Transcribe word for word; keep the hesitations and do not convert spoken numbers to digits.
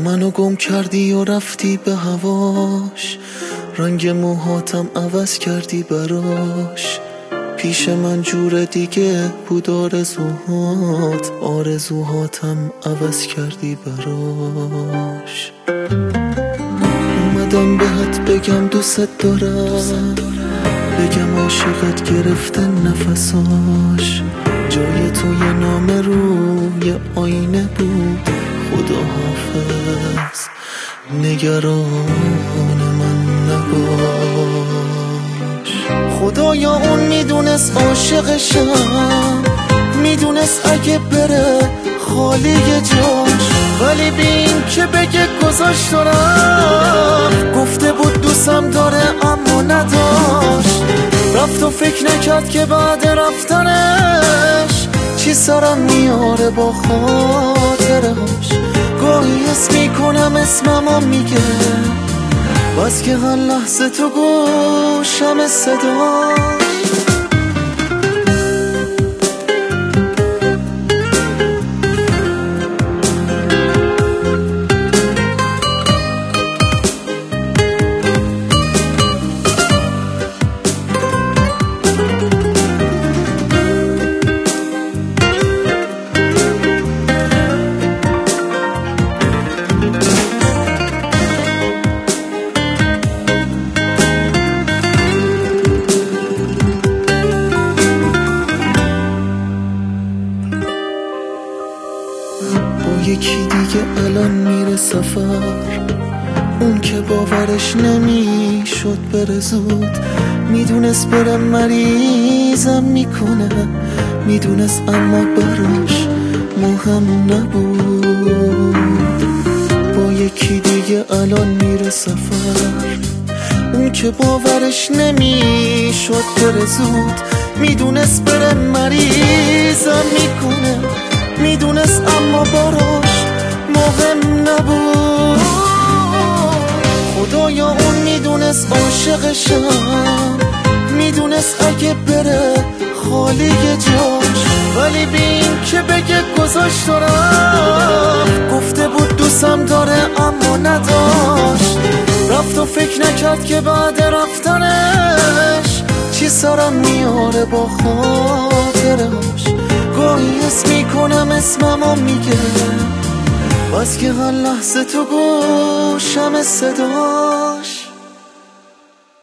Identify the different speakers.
Speaker 1: منو گم کردی و رفتی به هواش، رنگ موهاتم عوض کردی براش. پیش من جور دیگه بود آرزوهات، آرزوهاتم عوض کردی براش. اومدم بهت بگم دوست دارم، بگم عاشقت گرفته نفساش. جای تو یه نام روی آینه بود، خدا حافظ نگران من نباش. خدایا اون میدونست عاشقشم، میدونست اگه بره خالی جاش، ولی بین که بگه گذاشت و رفت. گفته بود دوستم داره اما نداشت، رفت و فکر نکرد که بعد رفتنش چی سرم میاره با خاطرش. گاهی حس میکنم اسممو میگه، بس که هر لحظه تو گوشم صدا. یکی دیگه الان میره سفر، اون که باورش نمیشد بره زود. میدونست بره مریضم میکنه، میدونست اما براش مهم نبود. با یکی دیگه الان میره سفر، اون که باورش نمیشد بره زود. میدونست بره مریضم میکنه، میدونست اما براش مهم نبود. خدایا اون میدونست عاشقشم، میدونست اگه بره خالی جاش، ولی بین که بگه گذاشت و رفت. گفته بود دوستم داره اما نداشت، رفت و فکر نکرد که بعد رفتنش چی سرم میاره با خاطرش. گاهی حس میکنم اسممو میگه، بس که هر لحظه تو گوشم صداش.